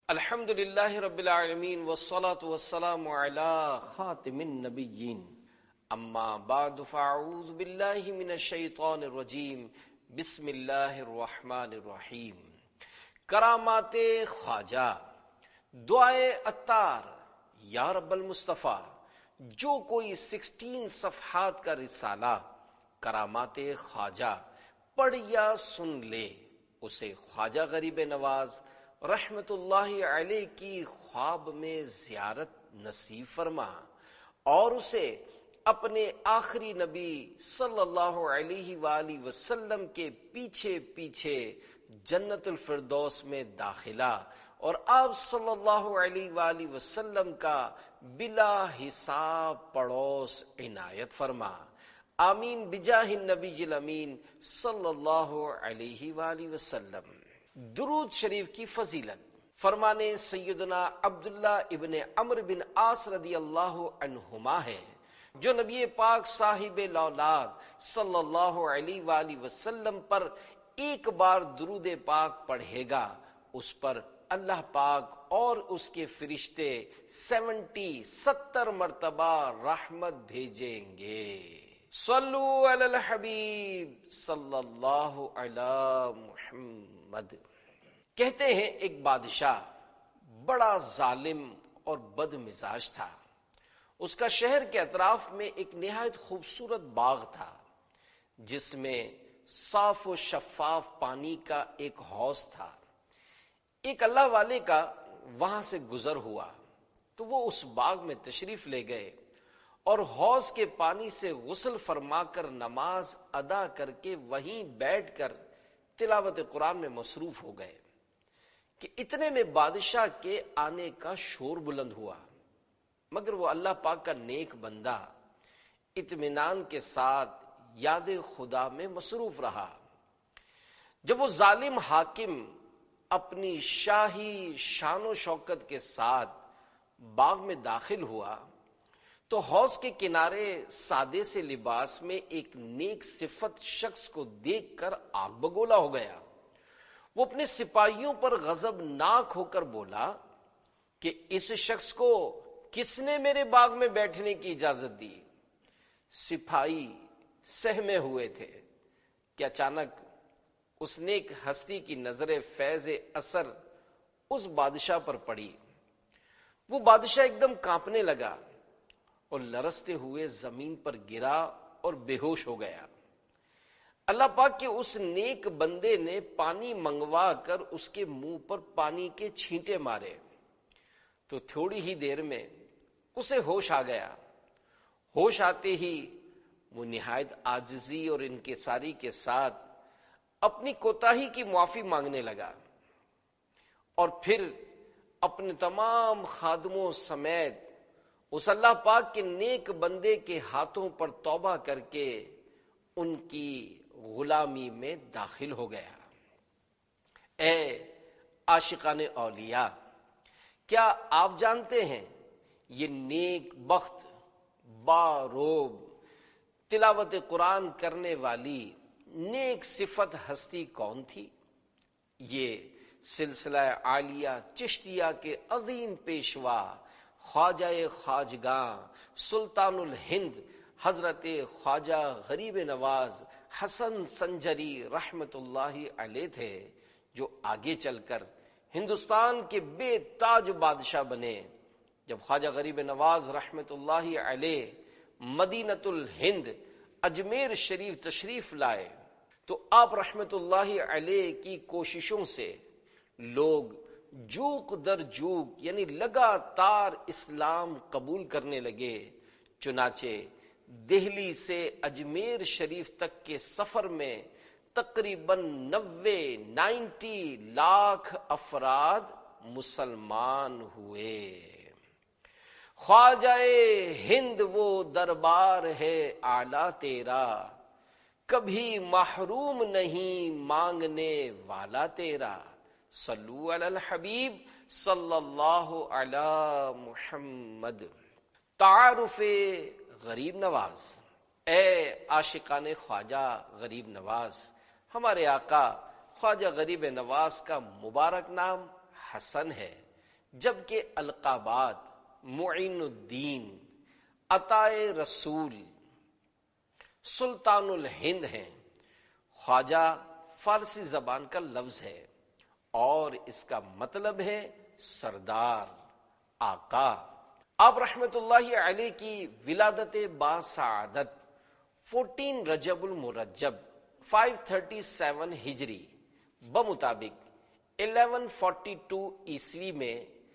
الحمد للہ رب العالمین والصلاة والسلام علی خاتم النبیین اما بعد فاعوذ باللہ من الشیطان الرجیم بسم اللہ الرحمن الرحیم۔ کرامات خواجہ، دعائے عطار، یا رب المصطفیٰ، جو کوئی 16 صفحات کا رسالہ کرامات خواجہ پڑھ یا سن لے، اسے خواجہ غریب نواز رحمت اللہ علیہ کی خواب میں زیارت نصیب فرما اور اسے اپنے آخری نبی صلی اللہ علیہ وآلہ وسلم کے پیچھے پیچھے جنت الفردوس میں داخلہ اور آپ صلی اللہ علیہ وآلہ وسلم کا بلا حساب پڑوس عنایت فرما، آمین بجاہ النبی الامین صلی اللہ علیہ وآلہ وسلم۔ درود شریف کی فضیلت فرمانے سیدنا عبداللہ ابن عمرو بن عاص رضی اللہ عنہما ہے، جو نبی پاک صاحب الاولاد صلی اللہ علیہ وآلہ وسلم پر ایک بار درود پاک پڑھے گا، اس پر اللہ پاک اور اس کے فرشتے 70 مرتبہ رحمت بھیجیں گے۔ صلو علی الحبیب صلی اللہ علی محمد۔ کہتے ہیں ایک بادشاہ بڑا ظالم اور بد مزاج تھا۔ اس کا شہر کے اطراف میں ایک نہایت خوبصورت باغ تھا، جس میں صاف و شفاف پانی کا ایک حوض تھا۔ ایک اللہ والے کا وہاں سے گزر ہوا تو وہ اس باغ میں تشریف لے گئے اور حوض کے پانی سے غسل فرما کر نماز ادا کر کے وہیں بیٹھ کر تلاوت قرآن میں مصروف ہو گئے کہ اتنے میں بادشاہ کے آنے کا شور بلند ہوا، مگر وہ اللہ پاک کا نیک بندہ اطمینان کے ساتھ یاد خدا میں مصروف رہا۔ جب وہ ظالم حاکم اپنی شاہی شان و شوکت کے ساتھ باغ میں داخل ہوا تو حوض کے کنارے سادے سے لباس میں ایک نیک صفت شخص کو دیکھ کر آگ بگولا ہو گیا۔ وہ اپنے سپاہیوں پر غضبناک ہو کر بولا کہ اس شخص کو کس نے میرے باغ میں بیٹھنے کی اجازت دی؟ سپاہی سہمے ہوئے تھے کہ اچانک اس نیک ہستی کی نظر فیض اثر اس بادشاہ پر پڑی۔ وہ بادشاہ ایک دم کانپنے لگا اور لرزتے ہوئے زمین پر گرا اور بے ہوش ہو گیا۔ اللہ پاک کے اس نیک بندے نے پانی منگوا کر اس کے منہ پر پانی کے چھینٹے مارے تو تھوڑی ہی دیر میں اسے ہوش آ گیا۔ ہوش آتے ہی وہ نہایت عاجزی اور انکساری کے ساتھ اپنی کوتاہی کی معافی مانگنے لگا اور پھر اپنے تمام خادموں سمیت اس اللہ پاک کے نیک بندے کے ہاتھوں پر توبہ کر کے ان کی غلامی میں داخل ہو گیا۔ اے عاشقان اولیاء، کیا آپ جانتے ہیں یہ نیک بخت باروب تلاوت قرآن کرنے والی نیک صفت ہستی کون تھی؟ یہ سلسلہ عالیہ چشتیہ کے عظیم پیشوا خواجہ خواجگاں سلطان الہند حضرت خواجہ غریب نواز حسن سنجری رحمت اللہ علیہ تھے، جو آگے چل کر ہندوستان کے بے تاج بادشاہ بنے۔ جب خواجہ غریب نواز رحمت اللہ علیہ مدینۃ الہند اجمیر شریف تشریف لائے تو آپ رحمت اللہ علیہ کی کوششوں سے لوگ جوق در جوق یعنی لگاتار اسلام قبول کرنے لگے۔ چنانچہ دہلی سے اجمیر شریف تک کے سفر میں تقریباً 90 لاکھ افراد مسلمان ہوئے۔ خواجہ ہند وہ دربار ہے اعلیٰ تیرا، کبھی محروم نہیں مانگنے والا تیرا۔ صلو علی الحبیب صلی اللہ علی محمد۔ تعارف غریب نواز۔ اے عاشقان خواجہ غریب نواز، ہمارے آقا خواجہ غریب نواز کا مبارک نام حسن ہے، جبکہ القابات معین الدین، عطائے رسول، سلطان الہند ہیں۔ خواجہ فارسی زبان کا لفظ ہے اور اس کا مطلب ہے سردار، آقا۔ آپ رحمت اللہ علیہ کی ولادت باسعادت 14 رجب المرجب 537 ہجری بمطابق 1142 عیسوی میں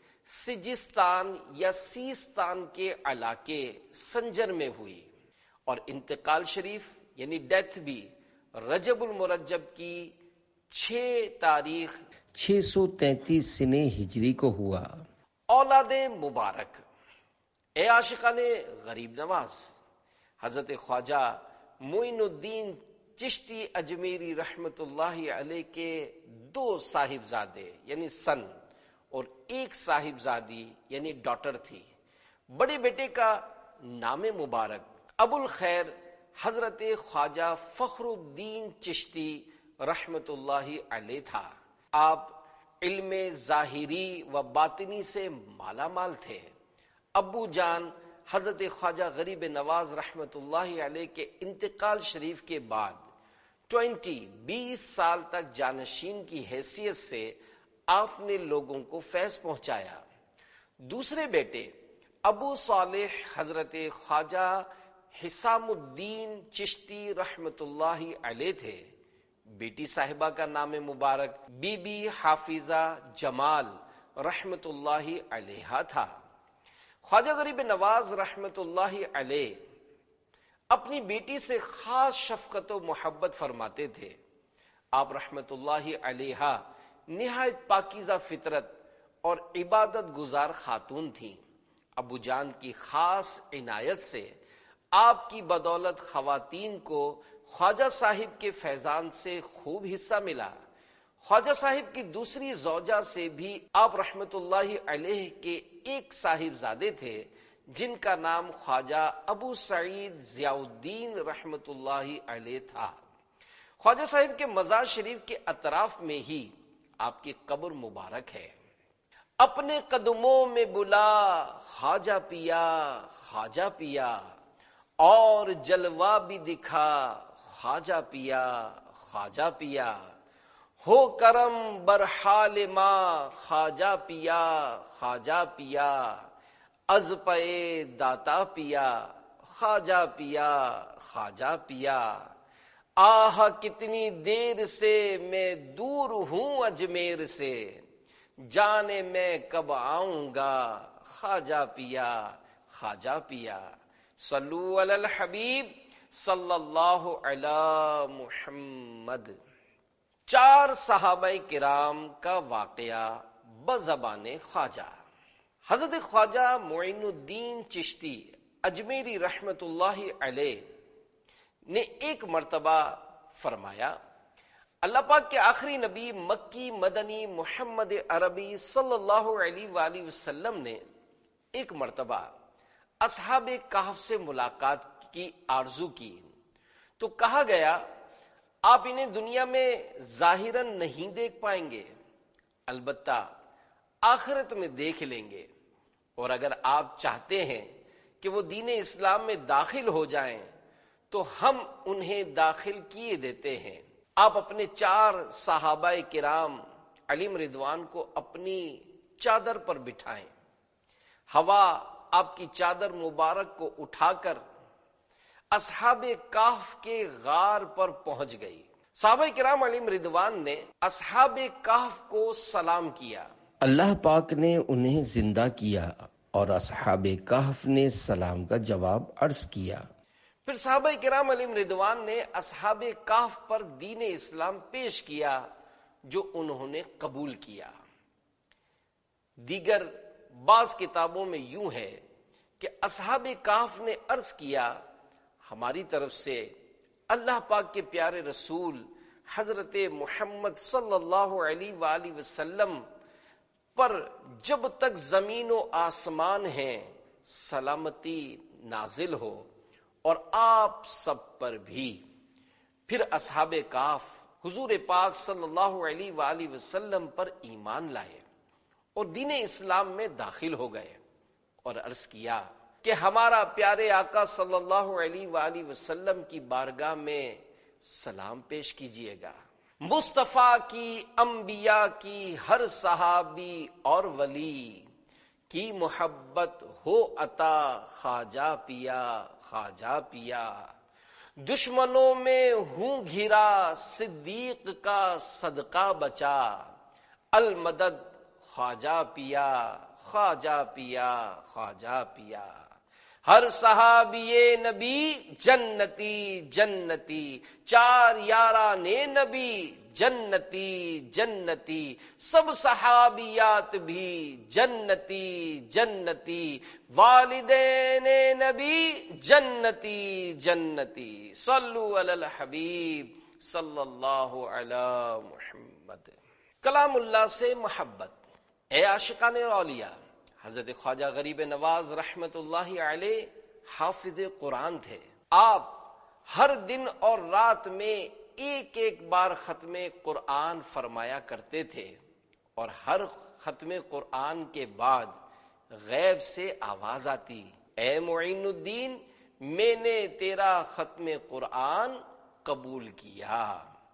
سجستان یا سیستان کے علاقے سنجر میں ہوئی، اور انتقال شریف یعنی ڈیتھ بھی رجب المرجب کی 6 تاریخ 633 سنہ ہجری کو ہوا۔ اولاد مبارک، اے عاشقان غریب نواز، حضرت خواجہ معین الدین چشتی اجمیری رحمت اللہ علیہ کے 2 صاحبزادے یعنی سن اور 1 صاحبزادی یعنی ڈاٹر تھی۔ بڑے بیٹے کا نام مبارک ابو الخیر حضرت خواجہ فخر الدین چشتی رحمت اللہ علیہ تھا۔ آپ علم ظاہری و باطنی سے مالا مال تھے۔ ابو جان حضرت خواجہ غریب نواز رحمت اللہ علیہ کے انتقال شریف کے بعد 20 سال تک جانشین کی حیثیت سے آپ نے لوگوں کو فیض پہنچایا۔ دوسرے بیٹے ابو صالح حضرت خواجہ حسام الدین چشتی رحمت اللہ علیہ تھے۔ بیٹی صاحبہ کا نام مبارک بی بی حافظہ جمال رحمت اللہ علیہ تھا۔ خواجہ غریب نواز رحمت اللہ علیہ اپنی بیٹی سے خاص شفقت و محبت فرماتے تھے۔ آپ رحمت اللہ علیہ نہایت پاکیزہ فطرت اور عبادت گزار خاتون تھیں۔ ابو جان کی خاص عنایت سے آپ کی بدولت خواتین کو خواجہ صاحب کے فیضان سے خوب حصہ ملا۔ خواجہ صاحب کی دوسری زوجہ سے بھی آپ رحمت اللہ علیہ کے 1 صاحبزادے تھے جن کا نام خواجہ ابو سعید ضیاء الدین رحمت اللہ علیہ تھا۔ خواجہ صاحب کے مزار شریف کے اطراف میں ہی آپ کی قبر مبارک ہے۔ اپنے قدموں میں بلا خواجہ پیا، خواجہ پیا، اور جلوہ بھی دکھا خواجہ پیا، خواجہ پیا، ہو کرم برحال ماں خواجہ پیا، خواجہ پیا، از پے داتا پیا، خواجہ پیا، خواجہ پیا، آہ کتنی دیر سے میں دور ہوں اجمیر سے، جانے میں کب آؤں گا خواجہ پیا، خواجہ پیا۔ صلو علی الحبیب صلی اللہ علی محمد۔ 4 صحابہ کرام کا واقعہ بزبان خواجہ۔ حضرت خواجہ معین الدین چشتی اجمیری رحمت اللہ علیہ نے ایک مرتبہ فرمایا، اللہ پاک کے آخری نبی مکی مدنی محمد عربی صلی اللہ علیہ وآلہ وسلم نے ایک مرتبہ اصحاب کہف سے ملاقات کی آرزو کی تو کہا گیا آپ انہیں دنیا میں ظاہراً نہیں دیکھ پائیں گے، البتہ آخرت میں دیکھ لیں گے، اور اگر آپ چاہتے ہیں کہ وہ دین اسلام میں داخل ہو جائیں تو ہم انہیں داخل کیے دیتے ہیں۔ آپ اپنے 4 صحابہ کرام علیہم رضوان کو اپنی چادر پر بٹھائیں۔ ہوا آپ کی چادر مبارک کو اٹھا کر اصحاب کہف کے غار پر پہنچ گئی۔ صحابہ کرام علیہم رضوان نے اصحاب کہف کو سلام کیا۔ اللہ پاک نے انہیں زندہ کیا اور اصحاب کہف نے سلام کا جواب عرض کیا۔ پھر صحابہ کرام علیہم رضوان نے اصحاب کہف پر دین اسلام پیش کیا جو انہوں نے قبول کیا۔ دیگر بعض کتابوں میں یوں ہے کہ اصحاب کہف نے عرض کیا ہماری طرف سے اللہ پاک کے پیارے رسول حضرت محمد صلی اللہ علیہ وآلہ وسلم پر جب تک زمین و آسمان ہیں سلامتی نازل ہو، اور آپ سب پر بھی۔ پھر اصحاب کہف حضور پاک صلی اللہ علیہ وآلہ وسلم پر ایمان لائے اور دین اسلام میں داخل ہو گئے اور عرض کیا کہ ہمارا پیارے آقا صلی اللہ علیہ وآلہ وسلم کی بارگاہ میں سلام پیش کیجئے گا۔ مصطفیٰ کی، انبیاء کی، ہر صحابی اور ولی کی محبت ہو عطا، خواجہ پیا خواجہ پیا۔ دشمنوں میں ہوں گھرا، صدیق کا صدقہ بچا، المدد خواجہ پیا خواجہ پیا خواجہ پیا۔ ہر صحابی نبی جنتی جنتی، چار یاران نبی جنتی جنتی، سب صحابیات بھی جنتی جنتی، والدین نبی جنتی جنتی۔ صلو علی الحبیب صلی اللہ علی محمد۔ کلام اللہ سے محبت۔ اے عاشقان اولیاء، حضرت خواجہ غریب نواز رحمت اللہ علیہ حافظ قرآن تھے۔ آپ ہر دن اور رات میں ایک ایک بار ختم قرآن فرمایا کرتے تھے، اور ہر ختم قرآن کے بعد غیب سے آواز آتی، اے معین الدین، میں نے تیرا ختم قرآن قبول کیا۔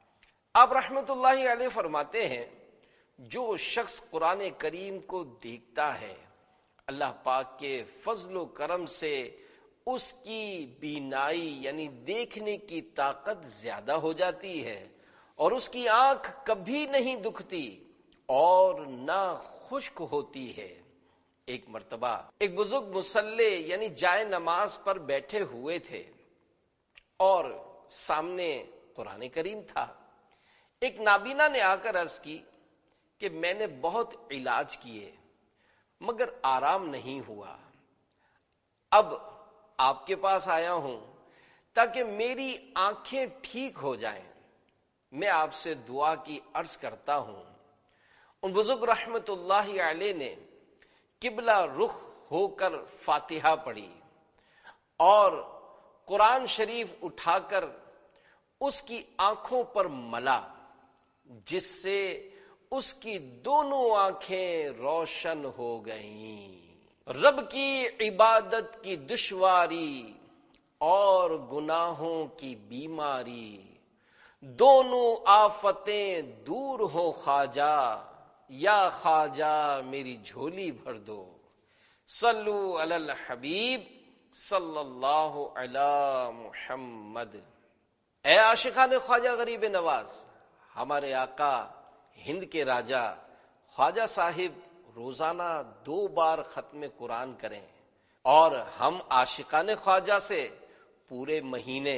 آپ رحمت اللہ علیہ فرماتے ہیں، جو شخص قرآن کریم کو دیکھتا ہے، اللہ پاک کے فضل و کرم سے اس کی بینائی یعنی دیکھنے کی طاقت زیادہ ہو جاتی ہے، اور اس کی آنکھ کبھی نہیں دکھتی اور نہ خشک ہوتی ہے۔ ایک مرتبہ ایک بزرگ مصلی یعنی جائے نماز پر بیٹھے ہوئے تھے، اور سامنے قرآن کریم تھا۔ ایک نابینا نے آ کر عرض کی کہ میں نے بہت علاج کیے مگر آرام نہیں ہوا، اب آپ کے پاس آیا ہوں تاکہ میری آنکھیں ٹھیک ہو جائیں، میں آپ سے دعا کی عرض کرتا ہوں۔ ان بزرگ رحمت اللہ علیہ نے قبلہ رخ ہو کر فاتحہ پڑھی اور قرآن شریف اٹھا کر اس کی آنکھوں پر ملا، جس سے اس کی دونوں آنکھیں روشن ہو گئیں۔ رب کی عبادت کی دشواری اور گناہوں کی بیماری، دونوں آفتیں دور ہو خواجہ، یا خواجہ میری جھولی بھر دو۔ صلو علی الحبیب صلی اللہ علی محمد۔ اے عاشقان خواجہ غریب نواز، ہمارے آقا ہند کے راجہ خواجہ صاحب روزانہ 2 بار ختم قرآن کریں، اور ہم عاشقان خواجہ سے پورے مہینے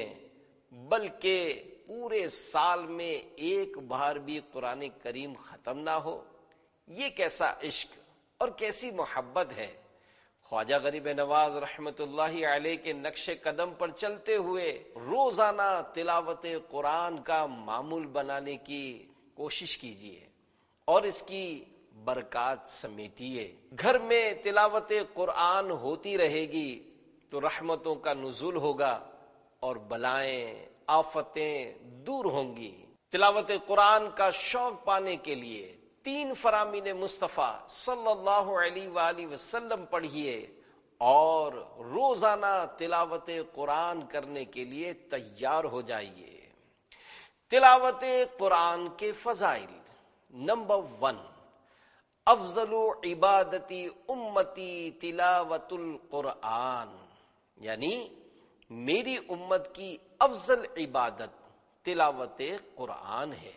بلکہ پورے سال میں 1 بار بھی قرآن کریم ختم نہ ہو، یہ کیسا عشق اور کیسی محبت ہے۔ خواجہ غریب نواز رحمت اللہ علیہ کے نقش قدم پر چلتے ہوئے روزانہ تلاوت قرآن کا معمول بنانے کی کوشش کیجیے اور اس کی برکات سمیٹیے۔ گھر میں تلاوت قرآن ہوتی رہے گی تو رحمتوں کا نزول ہوگا اور بلائیں آفتیں دور ہوں گی۔ تلاوت قرآن کا شوق پانے کے لیے 3 فرامین مصطفیٰ صلی اللہ علیہ وآلہ وسلم پڑھیے اور روزانہ تلاوت قرآن کرنے کے لیے تیار ہو جائیے۔ تلاوت قرآن کے فضائل۔ نمبر 1، افضل عبادتی امتی تلاوت القرآن، یعنی میری امت کی افضل عبادت تلاوت قرآن ہے۔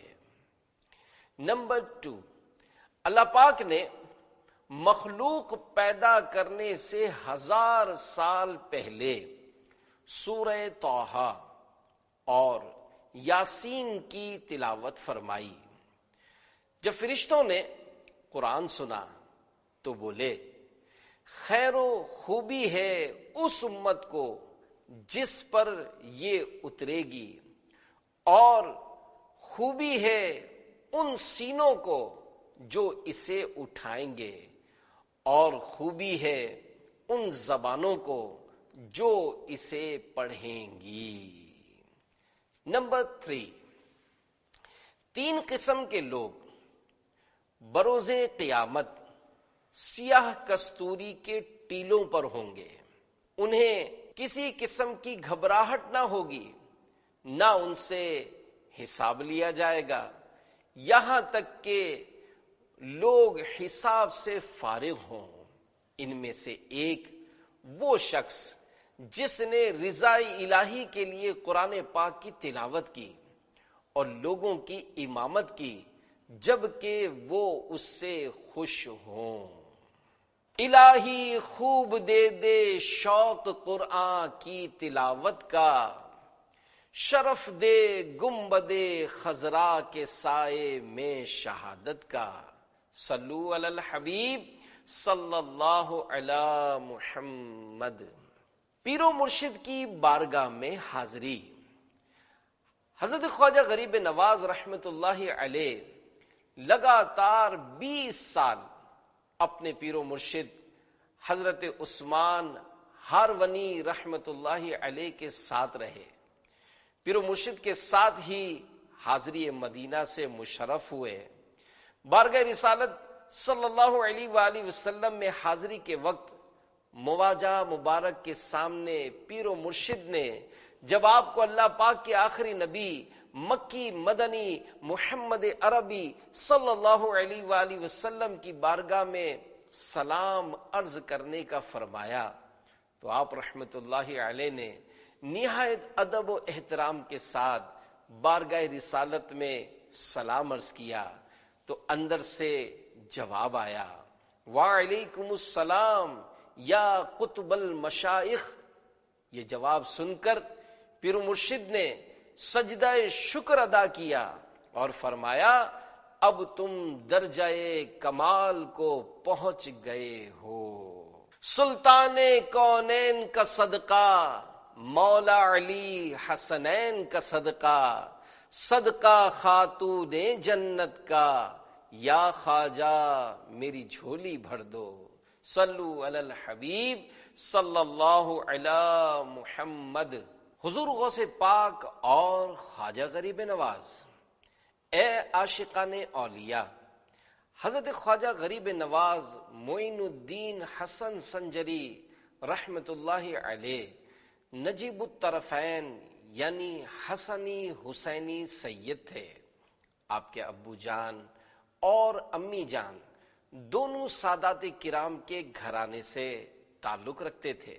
نمبر 2، اللہ پاک نے مخلوق پیدا کرنے سے 1000 سال پہلے سورہ طٰہٰ اور یاسین کی تلاوت فرمائی۔ جب فرشتوں نے قرآن سنا تو بولے، خیر و خوبی ہے اس امت کو جس پر یہ اترے گی، اور خوبی ہے ان سینوں کو جو اسے اٹھائیں گے، اور خوبی ہے ان زبانوں کو جو اسے پڑھیں گی۔ نمبر 3، 3 قسم کے لوگ بروز قیامت سیاہ کستوری کے ٹیلوں پر ہوں گے، انہیں کسی قسم کی گھبراہٹ نہ ہوگی، نہ ان سے حساب لیا جائے گا، یہاں تک کہ لوگ حساب سے فارغ ہوں۔ ان میں سے ایک وہ شخص جس نے رضائے الہی کے لیے قرآن پاک کی تلاوت کی اور لوگوں کی امامت کی جبکہ وہ اس سے خوش ہوں۔ الہی خوب دے دے شوق قرآن کی تلاوت کا، شرف دے گنبد خضرا کے سائے میں شہادت کا۔ صلو علی الحبیب صلی اللہ علی محمد۔ پیر و مرشد کی بارگاہ میں حاضری۔ حضرت خواجہ غریب نواز رحمت اللہ علیہ لگاتار 20 سال اپنے پیر و مرشد حضرت عثمان ہارونی رحمت اللہ علیہ کے ساتھ رہے، پیر و مرشد کے ساتھ ہی حاضری مدینہ سے مشرف ہوئے۔ بارگاہ رسالت صلی اللہ علیہ وآلہ وسلم میں حاضری کے وقت مواجہ مبارک کے سامنے پیر و مرشد نے جب آپ کو اللہ پاک کے آخری نبی مکی مدنی محمد عربی صلی اللہ علیہ وآلہ وسلم کی بارگاہ میں سلام عرض کرنے کا فرمایا تو آپ رحمت اللہ علیہ نے نہایت ادب و احترام کے ساتھ بارگاہ رسالت میں سلام عرض کیا تو اندر سے جواب آیا، وعلیکم السلام یا قطب المشائخ۔ یہ جواب سن کر پیر مرشد نے سجدہ شکر ادا کیا اور فرمایا، اب تم درجہ کمال کو پہنچ گئے ہو۔ سلطان کونین کا صدقہ، مولا علی حسنین کا صدقہ، صدقہ خاتون جنت کا، یا خواجہ میری جھولی بھر دو۔ صلو علی الحبیب صلی اللہ علی محمد۔ حضور غوث پاک اور خواجہ غریب نواز، اے عاشقان اولیاء، حضرت خواجہ غریب نواز معین الدین حسن سنجری رحمت اللہ علیہ نجیب الطرفین یعنی حسنی حسینی سید تھے۔ آپ کے ابو جان اور امی جان دونوں سادات کرام کے گھرانے سے تعلق رکھتے تھے۔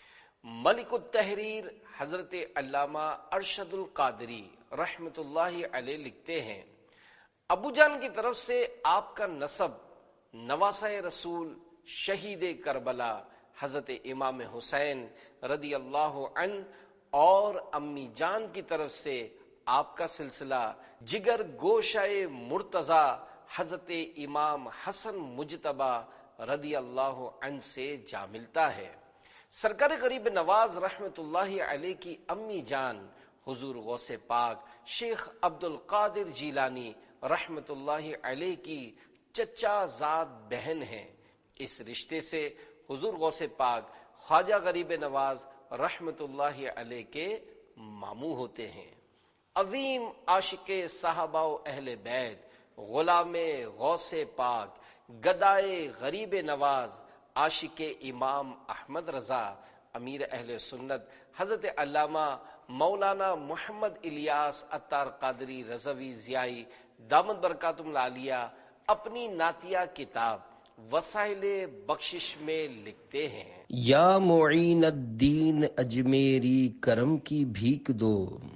ملک التحریر حضرت علامہ ارشد القادری رحمت اللہ علیہ لکھتے ہیں، ابو جان کی طرف سے آپ کا نسب نواسہ رسول شہید کربلا حضرت امام حسین رضی اللہ عنہ اور امی جان کی طرف سے آپ کا سلسلہ جگر گوشہ مرتضی حضرت امام حسن مجتبی رضی اللہ عنہ سے جا ملتا ہے۔ سرکار غریب نواز رحمت اللہ علیہ کی امی جان حضور غوث پاک شیخ عبد القادر جیلانی رحمت اللہ علیہ کی چچا زاد بہن ہیں۔ اس رشتے سے حضور غوث پاک خواجہ غریب نواز رحمت اللہ علیہ کے ماموں ہوتے ہیں۔ عظیم عاشق صحابہ و اہل بیت، غلام غوث پاک، گدائے غریب نواز، عاشق امام احمد رضا، امیر اہل سنت حضرت علامہ مولانا محمد الیاس عطار قادری رضوی ضیائی دامت برکاتہم العالیہ اپنی نعتیہ کتاب وسائل بخشش میں لکھتے ہیں، یا معین الدین اجمیری کرم کی بھیک دو،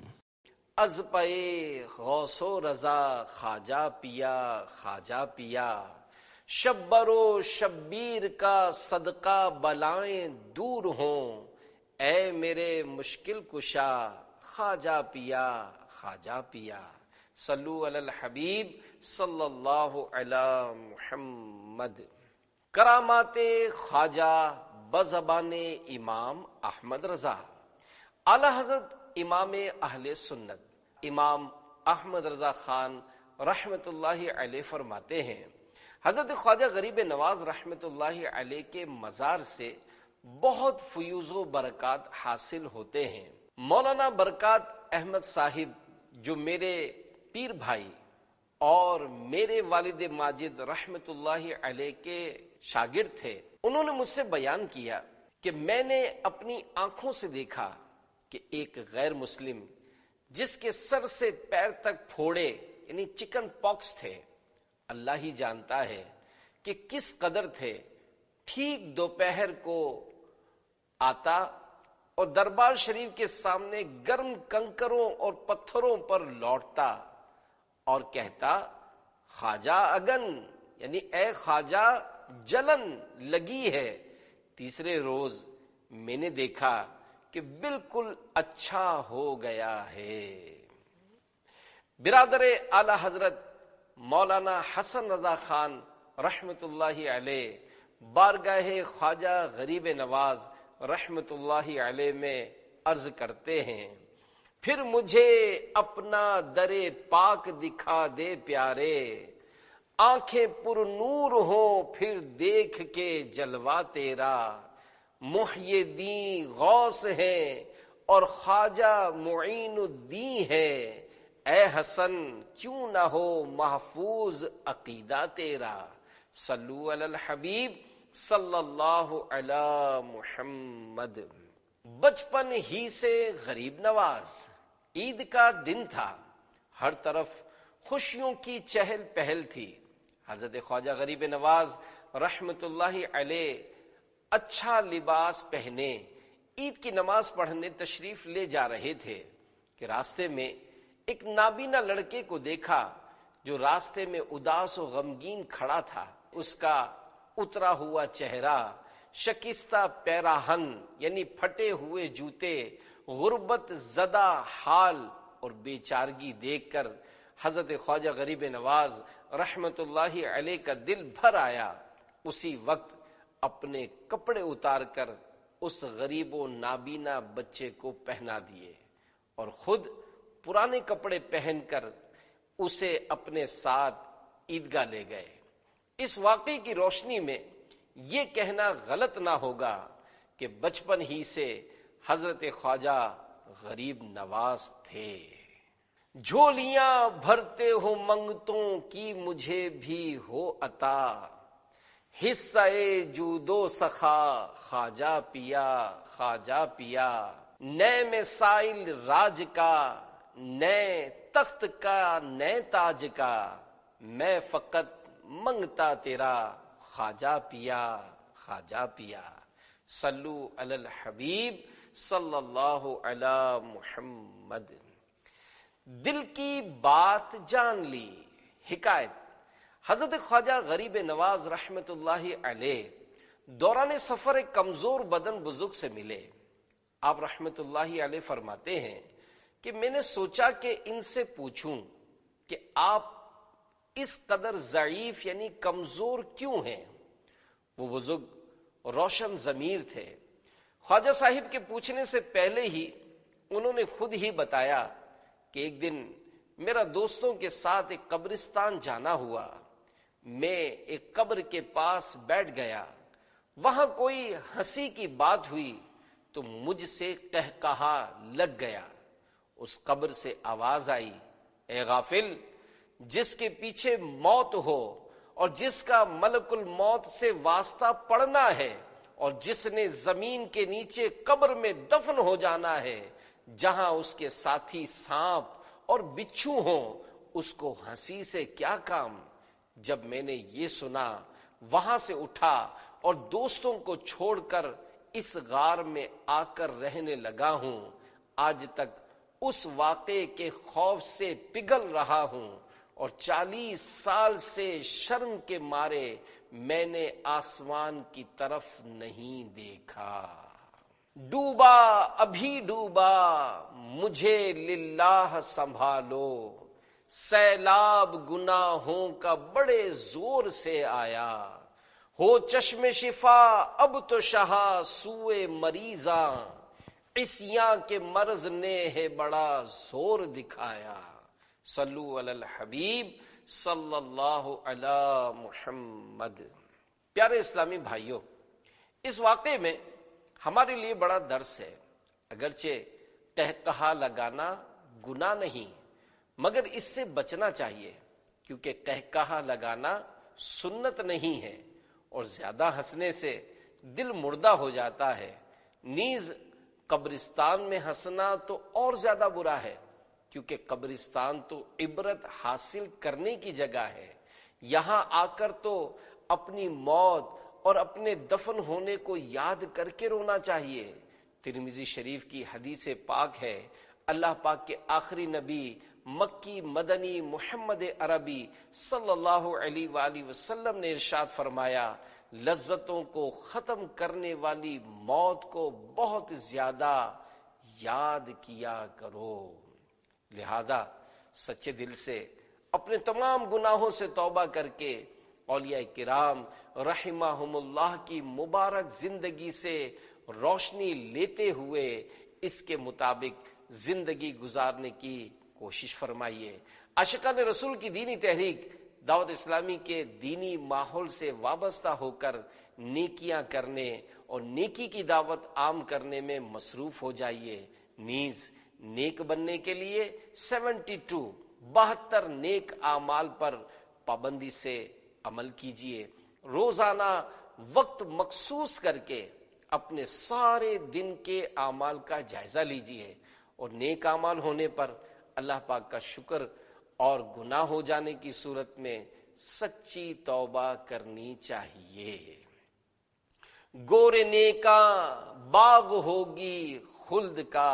از پے غوث و رضا خواجہ پیا خواجہ پیا، شبر و شبیر کا صدقہ بلائیں دور ہوں، اے میرے مشکل کشا خواجہ پیا خواجہ پیا۔ صلو علی الحبیب صلی اللہ علی محمد۔ کرامات خواجہ بزبان امام احمد رضا۔ اعلی حضرت امام اہل سنت امام احمد رضا خان رحمت اللہ علیہ فرماتے ہیں، حضرت خواجہ غریب نواز رحمت اللہ علیہ کے مزار سے بہت فیوز و برکات حاصل ہوتے ہیں۔ مولانا برکات احمد صاحب جو میرے پیر بھائی اور میرے والد ماجد رحمت اللہ علیہ کے شاگرد تھے، انہوں نے مجھ سے بیان کیا کہ میں نے اپنی آنکھوں سے دیکھا کہ ایک غیر مسلم جس کے سر سے پیر تک پھوڑے یعنی چکن پاکس تھے، اللہ ہی جانتا ہے کہ کس قدر تھے، ٹھیک دوپہر کو آتا اور دربار شریف کے سامنے گرم کنکروں اور پتھروں پر لوٹتا اور کہتا خواجہ اگن، یعنی اے خواجہ جلن لگی ہے۔ تیسرے روز میں نے دیکھا کہ بالکل اچھا ہو گیا ہے۔ برادر اعلی حضرت مولانا حسن رضا خان رحمت اللہ علیہ بارگاہ خواجہ غریب نواز رحمت اللہ علیہ میں عرض کرتے ہیں، پھر مجھے اپنا در پاک دکھا دے پیارے، آنکھیں پر نور ہوں پھر دیکھ کے جلوہ تیرا، محی الدین غوث ہے اور خواجہ معین الدین ہے، اے حسن کیوں نہ ہو محفوظ عقیدہ تیرا، صلو علی الحبیب صلی اللہ علی محمد۔ بچپن ہی سے غریب نواز، عید کا دن تھا، ہر طرف خوشیوں کی چہل پہل تھی۔ حضرت خواجہ غریب نواز رحمت اللہ علیہ اچھا لباس پہنے عید کی نماز پڑھنے تشریف لے جا رہے تھے کہ راستے میں ایک نابینا لڑکے کو دیکھا جو راستے میں اداس و غمگین کھڑا تھا۔ اس کا اترا ہوا چہرہ، شکستہ پیراہن یعنی پھٹے ہوئے جوتے، غربت زدہ حال اور بیچارگی دیکھ کر حضرت خواجہ غریب نواز رحمت اللہ علیہ کا دل بھر آیا۔ اسی وقت اپنے کپڑے اتار کر اس غریب و نابینا بچے کو پہنا دیے اور خود پرانے کپڑے پہن کر اسے اپنے ساتھ عیدگاہ لے گئے۔ اس واقعے کی روشنی میں یہ کہنا غلط نہ ہوگا کہ بچپن ہی سے حضرت خواجہ غریب نواز تھے۔ جھولیاں بھرتے ہو منگتوں کی مجھے بھی ہو عطا، حصہ جود و سخا خواجہ پیا خواجہ پیا، نئے میں سائل راج کا نئے تخت کا نئے تاج کا، میں فقط منگتا تیرا خواجہ پیا خواجہ پیا، صلو علی الحبیب صلی اللہ علی محمد۔ دل کی بات جان لی۔ حکایت: حضرت خواجہ غریب نواز رحمت اللہ علیہ دوران سفر ایک کمزور بدن بزرگ سے ملے۔ آپ رحمت اللہ علیہ فرماتے ہیں کہ میں نے سوچا کہ ان سے پوچھوں کہ آپ اس قدر ضعیف یعنی کمزور کیوں ہیں؟ وہ بزرگ روشن ضمیر تھے۔ خواجہ صاحب کے پوچھنے سے پہلے ہی انہوں نے خود ہی بتایا کہ ایک دن میرا دوستوں کے ساتھ ایک قبرستان جانا ہوا، میں ایک قبر کے پاس بیٹھ گیا، وہاں کوئی ہنسی کی بات ہوئی تو مجھ سے قہقہا لگ گیا۔ اس قبر سے آواز آئی، اے غافل، جس کے پیچھے موت ہو اور جس کا ملک الموت سے واسطہ پڑنا ہے اور جس نے زمین کے نیچے قبر میں دفن ہو جانا ہے، جہاں اس کے ساتھی سانپ اور بچھو ہوں، اس کو ہنسی سے کیا کام؟ جب میں نے یہ سنا وہاں سے اٹھا اور دوستوں کو چھوڑ کر اس غار میں آ کر رہنے لگا ہوں۔ آج تک اس واقعے کے خوف سے پگھل رہا ہوں اور 40 سال سے شرم کے مارے میں نے آسمان کی طرف نہیں دیکھا۔ ڈوبا ابھی ڈوبا مجھے للہ سنبھالو، سیلاب گناہوں کا بڑے زور سے آیا، ہو چشم شفا اب تو شہا سوئے مریضاں، عصیاں کے مرض نے ہے بڑا زور دکھایا، صلو علی الحبیب صلی اللہ علی محمد۔ پیارے اسلامی بھائیوں، اس واقعے میں ہمارے لیے بڑا درس ہے۔ اگرچہ قہقہا لگانا گناہ نہیں، مگر اس سے بچنا چاہیے، کیونکہ قہقہا لگانا سنت نہیں ہے اور زیادہ ہنسنے سے دل مردہ ہو جاتا ہے۔ نیز قبرستان میں ہنسنا تو اور زیادہ برا ہے، کیونکہ قبرستان تو عبرت حاصل کرنے کی جگہ ہے۔ یہاں آ کر تو اپنی موت اور اپنے دفن ہونے کو یاد کر کے رونا چاہیے۔ ترمذی شریف کی حدیث پاک ہے، اللہ پاک کے آخری نبی مکی مدنی محمد عربی صلی اللہ علیہ وآلہ وسلم نے ارشاد فرمایا، لذتوں کو ختم کرنے والی موت کو بہت زیادہ یاد کیا کرو۔ لہذا سچے دل سے اپنے تمام گناہوں سے توبہ کر کے اولیاء کرام رحمہم اللہ کی مبارک زندگی سے روشنی لیتے ہوئے اس کے مطابق زندگی گزارنے کی کوشش فرمائیے۔ عاشقان رسول کی دینی تحریک دعوت اسلامی کے دینی ماحول سے وابستہ ہو کر نیکیاں کرنے اور نیکی کی دعوت عام کرنے میں مصروف ہو جائیے۔ نیز نیک بننے کے لیے 72 نیک اعمال پر پابندی سے عمل کیجیے۔ روزانہ وقت مخصوص کر کے اپنے سارے دن کے اعمال کا جائزہ لیجیے، اور نیک اعمال ہونے پر اللہ پاک کا شکر اور گناہ ہو جانے کی صورت میں سچی توبہ کرنی چاہیے۔ گورے نیکاں باغ ہوگی خلد کا،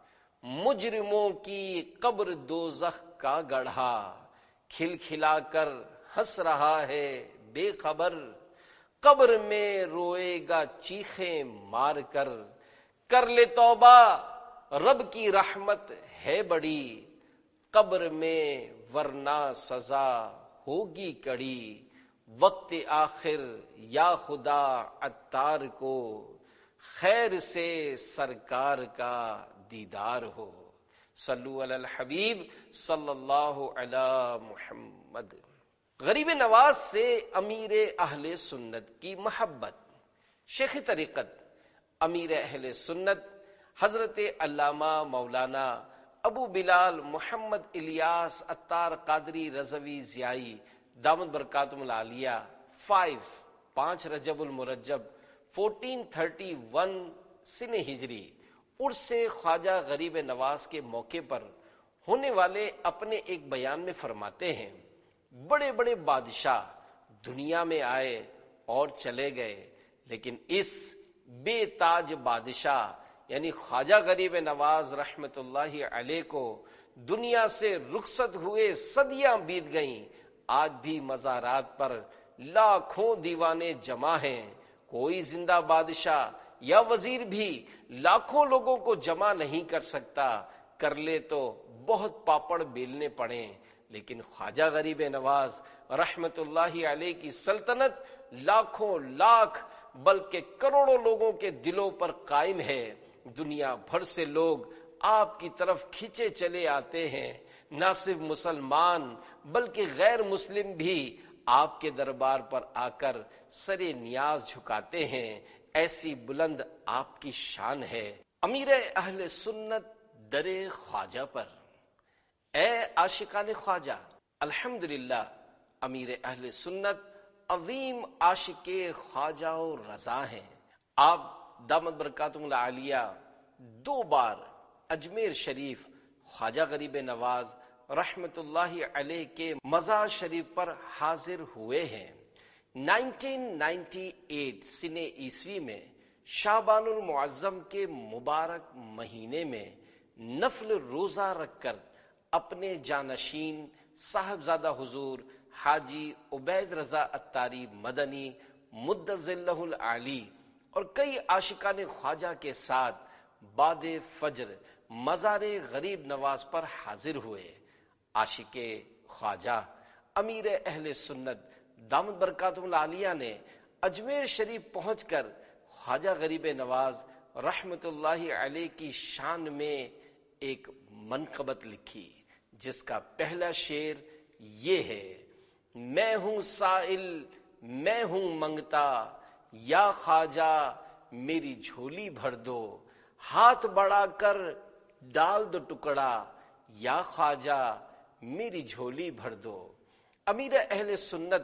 مجرموں کی قبر دوزخ کا گڑھا، کھل کھلا کر ہنس رہا ہے بے خبر، قبر میں روئے گا چیخیں مار کر لے توبہ رب کی رحمت ہے بڑی، قبر میں ورنہ سزا ہوگی کڑی، وقت آخر یا خدا عطار کو، خیر سے سرکار کا دیدار ہو۔ صلو علی الحبیب صلی اللہ علی محمد۔ غریب نواز سے امیر اہل سنت کی محبت۔ شیخ طریقت امیر اہل سنت حضرت علامہ مولانا ابو بلال محمد الیاس عطار قادری رضوی ضیائی دامت برکاتہم العالیہ 5 رجب المرجب 1431 سن ہجری عرس خواجہ غریب نواز کے موقع پر ہونے والے اپنے ایک بیان میں فرماتے ہیں، بڑے بڑے بادشاہ دنیا میں آئے اور چلے گئے، لیکن اس بے تاج بادشاہ یعنی خواجہ غریب نواز رحمت اللہ علیہ کو دنیا سے رخصت ہوئے صدیاں بیت گئیں، آج بھی مزارات پر لاکھوں دیوانے جمع ہیں، کوئی زندہ بادشاہ یا وزیر بھی لاکھوں لوگوں کو جمع نہیں کر سکتا، کر لے تو بہت پاپڑ بیلنے پڑیں، لیکن خواجہ غریب نواز رحمت اللہ علیہ کی سلطنت لاکھوں لاکھ بلکہ کروڑوں لوگوں کے دلوں پر قائم ہے۔ دنیا بھر سے لوگ آپ کی طرف کھینچے چلے آتے ہیں، نہ صرف مسلمان بلکہ غیر مسلم بھی آپ کے دربار پر آ کر سر نیاز جھکاتے ہیں، ایسی بلند آپ کی شان ہے۔ امیر اہل سنت در خواجہ پر، اے عاشقان خواجہ، الحمدللہ امیر اہل سنت عظیم عاشق خواجہ و رضا ہیں۔ آپ دامت برکاتہم العالیہ 2 بار اجمیر شریف خواجہ غریب نواز رحمت اللہ علیہ کے مزار شریف پر حاضر ہوئے ہیں۔ 1998 سن عیسوی میں شعبان المعظم کے مبارک مہینے میں نفل روزہ رکھ کر اپنے جانشین صاحبزادہ حضور حاجی عبید رضا عطاری مدنی مدظلہ العالی اور کئی عاشقان خواجہ کے ساتھ بعد فجر مزار غریب نواز پر حاضر ہوئے۔ عاشق خواجہ امیر اہل سنت دامت برکاتہم العالیہ نے اجمیر شریف پہنچ کر خواجہ غریب نواز رحمت اللہ علیہ کی شان میں ایک منقبت لکھی، جس کا پہلا شعر یہ ہے: میں ہوں سائل میں ہوں منگتا، یا خواجہ میری جھولی بھر دو، ہاتھ بڑھا کر ڈال دو ٹکڑا، یا خواجہ میری جھولی بھر دو۔ امیر اہل سنت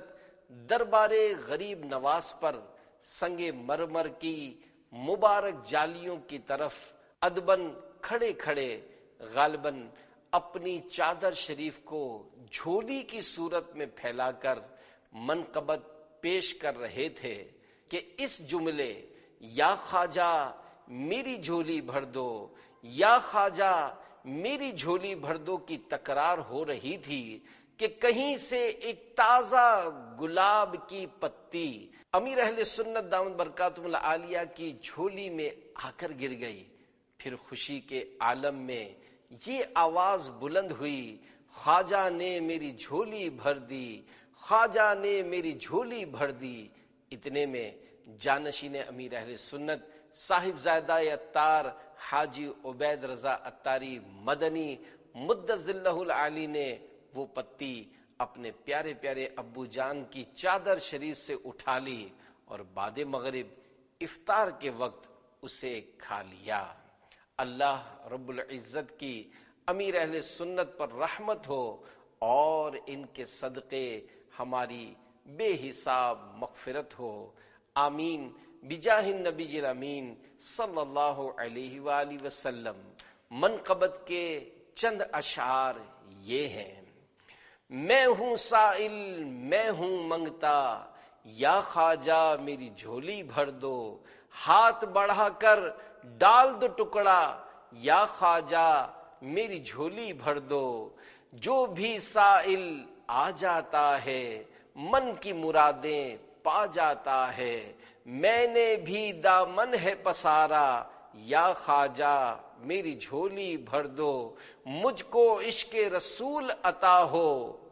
دربار غریب نواز پر سنگ مرمر کی مبارک جالیوں کی طرف ادباً کھڑے کھڑے غالباً اپنی چادر شریف کو جھولی کی صورت میں پھیلا کر منقبت پیش کر رہے تھے کہ اس جملے یا خواجہ میری جھولی بھر دو، یا خواجہ میری جھولی بھر دو کی تکرار ہو رہی تھی کہ کہیں سے ایک تازہ گلاب کی پتی امیر اہل سنت دامت برکاتہم العالیہ کی جھولی میں آ کر گر گئی۔ پھر خوشی کے عالم میں یہ آواز بلند ہوئی، خواجہ نے میری جھولی بھر دی، خواجہ نے میری جھولی بھر دی۔ اتنے میں جانشین امیر اہل سنت صاحب زادہ عطار حاجی عبید رضا عطاری مدنی مدظ اللہ العالی نے وہ پتی اپنے پیارے پیارے ابو جان کی چادر شریف سے اٹھا لی اور بعد مغرب افطار کے وقت اسے کھا لیا۔ اللہ رب العزت کی امیر اہل سنت پر رحمت ہو اور ان کے صدقے ہماری بے حساب مغفرت ہو، آمین بجاہ النبی الامین صلی اللہ علیہ وآلہ وسلم۔ منقبت کے چند اشعار یہ ہیں: میں ہوں سائل میں ہوں منگتا، یا خواجہ میری جھولی بھر دو، ہاتھ بڑھا کر ڈال دو ٹکڑا، یا خواجہ میری جھولی بھر دو۔ جو بھی سائل آ جاتا ہے من کی مرادیں پا جاتا ہے، میں نے بھی دامن ہے پسارا، یا خواجہ میری جھولی بھر دو۔ مجھ کو عشق رسول عطا ہو،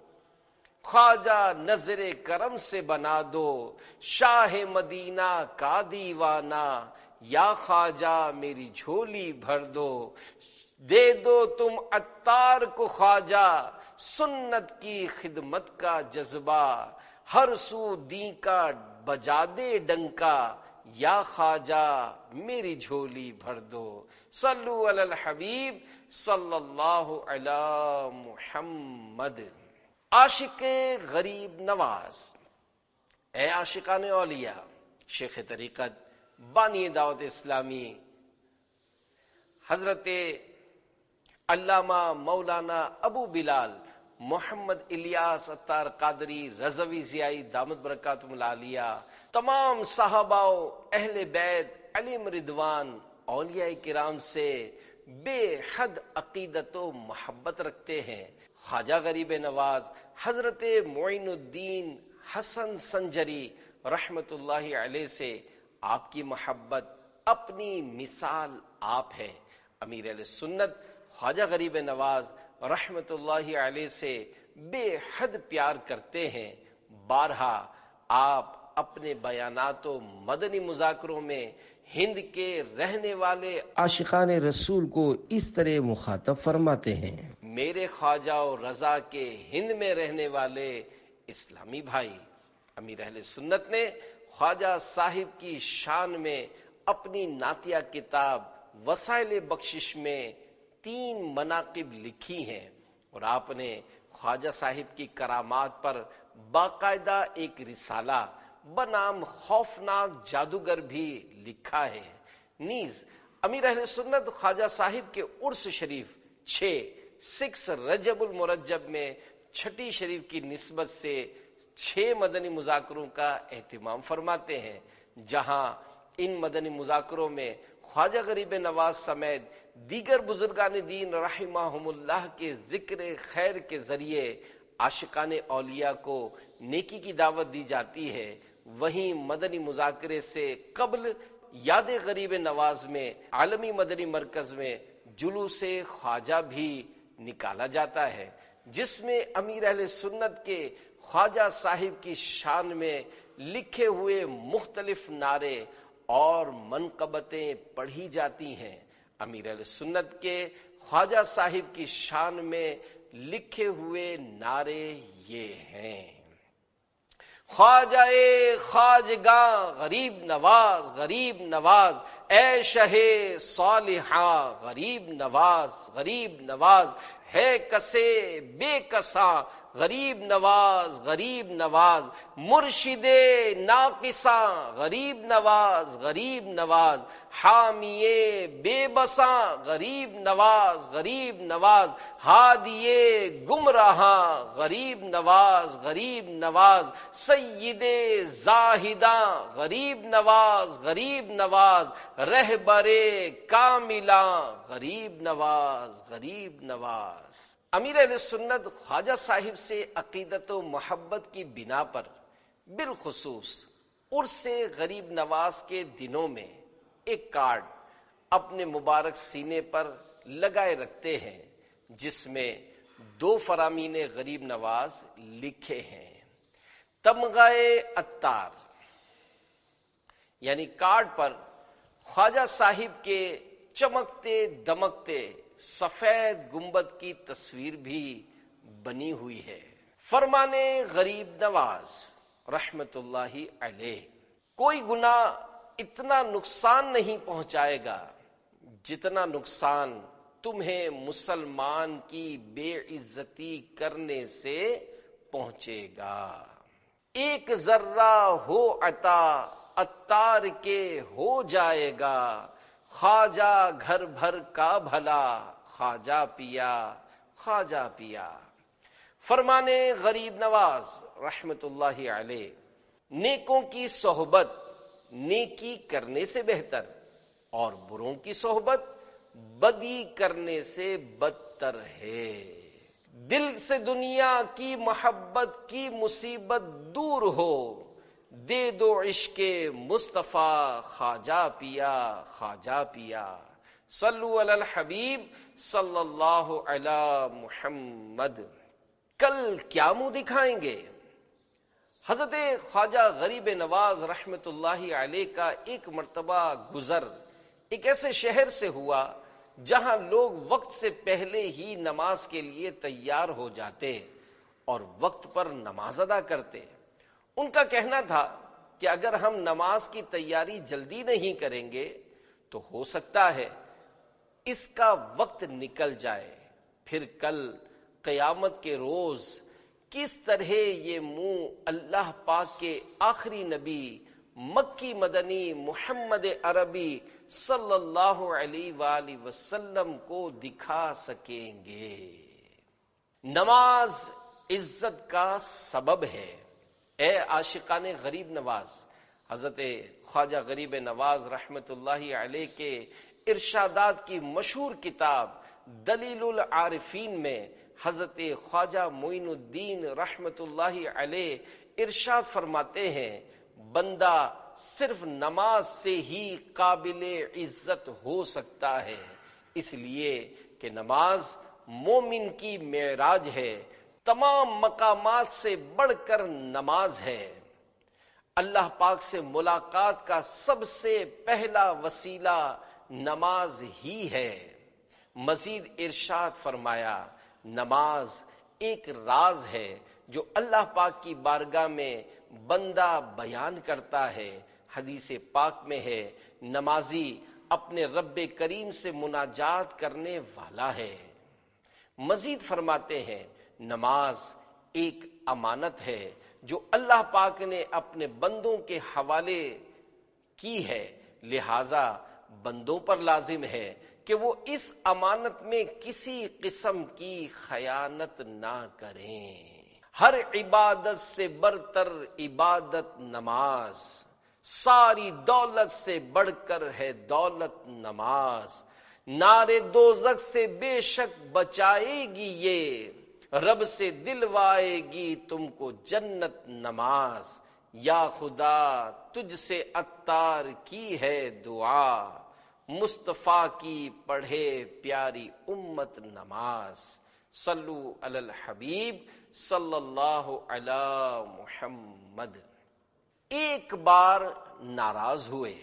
خواجہ نظر کرم سے بنا دو، شاہ مدینہ کا دیوانہ، یا خواجہ میری جھولی بھر دو۔ دے دو تم عطار کو خواجہ سنت کی خدمت کا جذبہ، ہر سو دین کا بجا دے ڈنکا، یا خواجہ میری جھولی بھر دو۔ صلو علی الحبیب صلی اللہ علی محمد۔ عاشق غریب نواز، اے عاشقان اولیاء، شیخ طریقت بانی دعوت اسلامی حضرت علامہ مولانا ابو بلال محمد الیاس عطار قادری رضوی ضیائی دامت برکاتہم العالیہ، تمام صحابہ و اہل بیت علیہم رضوان اولیاء کرام سے بے حد عقیدت و محبت رکھتے ہیں۔ خواجہ غریب نواز حضرت معین الدین حسن سنجری رحمت اللہ علیہ سے آپ کی محبت اپنی مثال آپ ہے۔ امیر اہل سنت خواجہ غریب نواز رحمت اللہ علیہ سے بے حد پیار کرتے ہیں۔ بارہا آپ اپنے بیانات و مدنی مذاکروں میں ہند کے رہنے والے عاشقان رسول کو اس طرح مخاطب فرماتے ہیں: میرے خواجہ و رضا کے ہند میں رہنے والے اسلامی بھائی۔ امیر اہل سنت نے خواجہ صاحب کی شان میں اپنی نعتیہ کتاب وسائل بخشش میں 3 مناقب لکھی ہیں، اور آپ نے خواجہ صاحب کی کرامات پر باقاعدہ ایک رسالہ بنام خوفناک جادوگر بھی لکھا ہے۔ نیز امیر اہل سنت خواجہ صاحب کے عرس شریف 6 رجب المرجب میں چھٹی شریف کی نسبت سے 6 مدنی مذاکروں کا اہتمام فرماتے ہیں، جہاں ان مدنی مذاکروں میں خواجہ غریب نواز سمیت دیگر بزرگان دین رحمہم اللہ کے ذکر خیر کے ذریعے عاشقان اولیاء کو نیکی کی دعوت دی جاتی ہے۔ وہیں مدنی مذاکرے سے قبل یاد غریب نواز میں عالمی مدنی مرکز میں جلوس خواجہ بھی نکالا جاتا ہے، جس میں امیر اہل سنت کے خواجہ صاحب کی شان میں لکھے ہوئے مختلف نعرے اور منقبتیں پڑھی جاتی ہیں۔ امیر اہل سنت کے خواجہ صاحب کی شان میں لکھے ہوئے نعرے یہ ہیں: خواجہ خواجگاں غریب نواز، غریب نواز، اے شہ صالحاں غریب نواز، غریب نواز، ہے کسے بے کساں غریب نواز غریب نواز، مرشد ناقصاں غریب نواز غریب نواز، حامی بے بساں غریب نواز غریب نواز، ہادی گمراہاں غریب نواز غریب نواز، سید زاہداں غریب نواز غریب نواز، رہبر کاملاں غریب نواز غریب نواز۔ امیر اہل سنت خواجہ صاحب سے عقیدت و محبت کی بنا پر بالخصوص عرس غریب نواز کے دنوں میں ایک کارڈ اپنے مبارک سینے پر لگائے رکھتے ہیں جس میں 2 فرامین غریب نواز لکھے ہیں۔ تمغہ عطار، یعنی کارڈ پر خواجہ صاحب کے چمکتے دمکتے سفید گنبد کی تصویر بھی بنی ہوئی ہے۔ فرمان غریب نواز رحمت اللہ علیہ، کوئی گناہ اتنا نقصان نہیں پہنچائے گا جتنا نقصان تمہیں مسلمان کی بے عزتی کرنے سے پہنچے گا۔ ایک ذرہ ہو عطا عطار کے ہو جائے گا، خواجہ گھر بھر کا بھلا خواجہ پیا خواجہ پیا۔ فرمان غریب نواز رحمت اللہ علیہ، نیکوں کی صحبت نیکی کرنے سے بہتر اور بروں کی صحبت بدی کرنے سے بدتر ہے۔ دل سے دنیا کی محبت کی مصیبت دور ہو، دے دو عشق مصطفیٰ خواجہ پیا خواجہ پیا۔ صلو علی الحبیب صلی اللہ علی محمد۔ کل کیا منہ دکھائیں گے؟ حضرت خواجہ غریب نواز رحمت اللہ علیہ کا ایک مرتبہ گزر ایک ایسے شہر سے ہوا جہاں لوگ وقت سے پہلے ہی نماز کے لیے تیار ہو جاتے اور وقت پر نماز ادا کرتے۔ ان کا کہنا تھا کہ اگر ہم نماز کی تیاری جلدی نہیں کریں گے تو ہو سکتا ہے اس کا وقت نکل جائے، پھر کل قیامت کے روز کس طرح یہ منہ اللہ پاک کے آخری نبی مکی مدنی محمد عربی صلی اللہ علیہ وآلہ وسلم کو دکھا سکیں گے۔ نماز عزت کا سبب ہے۔ اے عاشقان غریب نواز، حضرت خواجہ غریب نواز رحمت اللہ علیہ کے ارشادات کی مشہور کتاب دلیل العارفین میں حضرت خواجہ معین الدین رحمت اللہ علیہ ارشاد فرماتے ہیں، بندہ صرف نماز سے ہی قابل عزت ہو سکتا ہے، اس لیے کہ نماز مومن کی معراج ہے، تمام مقامات سے بڑھ کر نماز ہے۔ اللہ پاک سے ملاقات کا سب سے پہلا وسیلہ نماز ہی ہے۔ مزید ارشاد فرمایا، نماز ایک راز ہے جو اللہ پاک کی بارگاہ میں بندہ بیان کرتا ہے۔ حدیث پاک میں ہے، نمازی اپنے رب کریم سے مناجات کرنے والا ہے۔ مزید فرماتے ہیں، نماز ایک امانت ہے جو اللہ پاک نے اپنے بندوں کے حوالے کی ہے، لہذا بندوں پر لازم ہے کہ وہ اس امانت میں کسی قسم کی خیانت نہ کریں۔ ہر عبادت سے برتر عبادت نماز، ساری دولت سے بڑھ کر ہے دولت نماز، نارے دوزخ سے بے شک بچائے گی یہ، رب سے دلوائے گی تم کو جنت نماز، یا خدا تجھ سے عطار کی ہے دعا، مصطفیٰ کی پڑھے پیاری امت نماز، صلو علی الحبیب صلی اللہ علی محمد۔ ایک بار ناراض ہوئے۔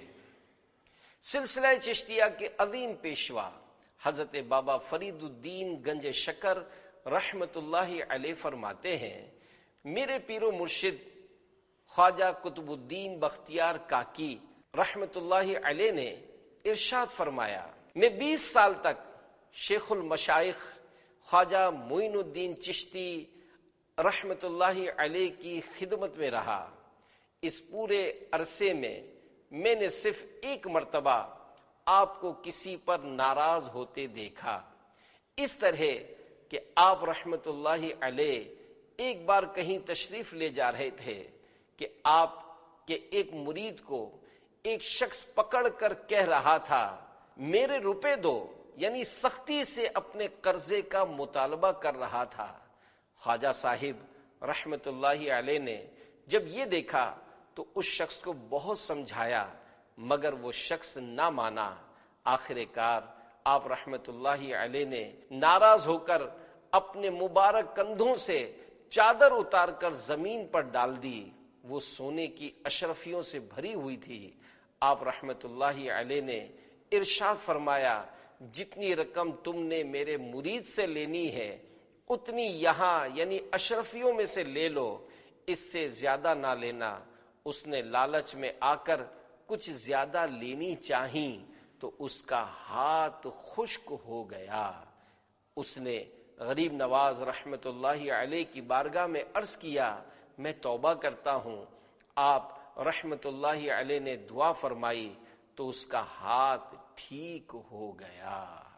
سلسلہ چشتیہ کے عظیم پیشوا حضرت بابا فرید الدین گنج شکر رحمت اللہ علیہ فرماتے ہیں، میرے پیر و مرشد خواجہ قطب الدین بختیار کاکی رحمت اللہ علیہ نے ارشاد فرمایا، میں 20 سال تک شیخ المشائخ خواجہ معین الدین چشتی رحمت اللہ علیہ کی خدمت میں رہا، اس پورے عرصے میں نے صرف ایک مرتبہ آپ کو کسی پر ناراض ہوتے دیکھا، اس طرح کہ آپ رحمت اللہ علیہ ایک بار کہیں تشریف لے جا رہے تھے کہ آپ کے ایک مرید کو ایک شخص پکڑ کر کہہ رہا تھا میرے روپے دو، یعنی سختی سے اپنے قرضے کا مطالبہ کر رہا تھا۔ خواجہ صاحب رحمت اللہ علیہ نے جب یہ دیکھا تو اس شخص کو بہت سمجھایا، مگر وہ شخص نہ مانا۔ آخر کار آپ رحمت اللہ علیہ نے ناراض ہو کر اپنے مبارک کندھوں سے چادر اتار کر زمین پر ڈال دی، وہ سونے کی اشرفیوں سے بھری ہوئی تھی۔ آپ رحمت اللہ علیہ نے ارشاد فرمایا جتنی رقم تم نے میرے مرید سے لینی ہے اتنی یہاں یعنی اشرفیوں میں سے لے لو، اس سے زیادہ نہ لینا۔ اس نے لالچ میں آ کر کچھ زیادہ لینی چاہی تو اس کا ہاتھ خشک ہو گیا۔ اس نے غریب نواز رحمت اللہ علیہ کی بارگاہ میں عرض کیا میں توبہ کرتا ہوں۔ آپ رحمت اللہ علیہ نے دعا فرمائی تو اس کا ہاتھ ٹھیک ہو گیا۔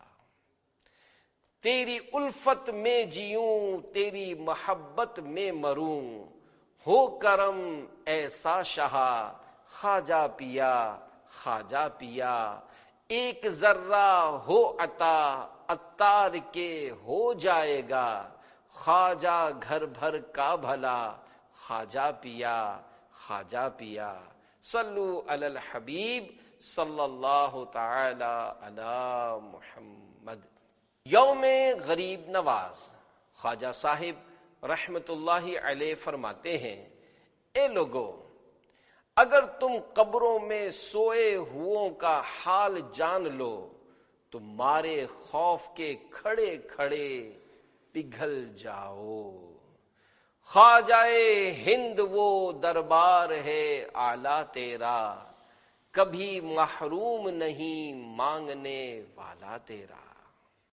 تیری الفت میں جیوں تیری محبت میں مروں، ہو کرم ایسا شہا خواجہ پیا خواجہ پیا، ایک ذرہ ہو عطا عطار کے ہو جائے گا، خواجہ گھر بھر کا بھلا خواجہ پیا خواجہ پیا۔ صلو علی الحبیب صلی اللہ تعالی علی محمد۔ یوم غریب نواز خواجہ صاحب رحمت اللہ علیہ فرماتے ہیں اے لوگو، اگر تم قبروں میں سوئے ہووں کا حال جان لو تو مارے خوف کے کھڑے کھڑے پگھل جاؤ۔ خواجہ ہند وہ دربار ہے اعلیٰ تیرا، کبھی محروم نہیں مانگنے والا تیرا۔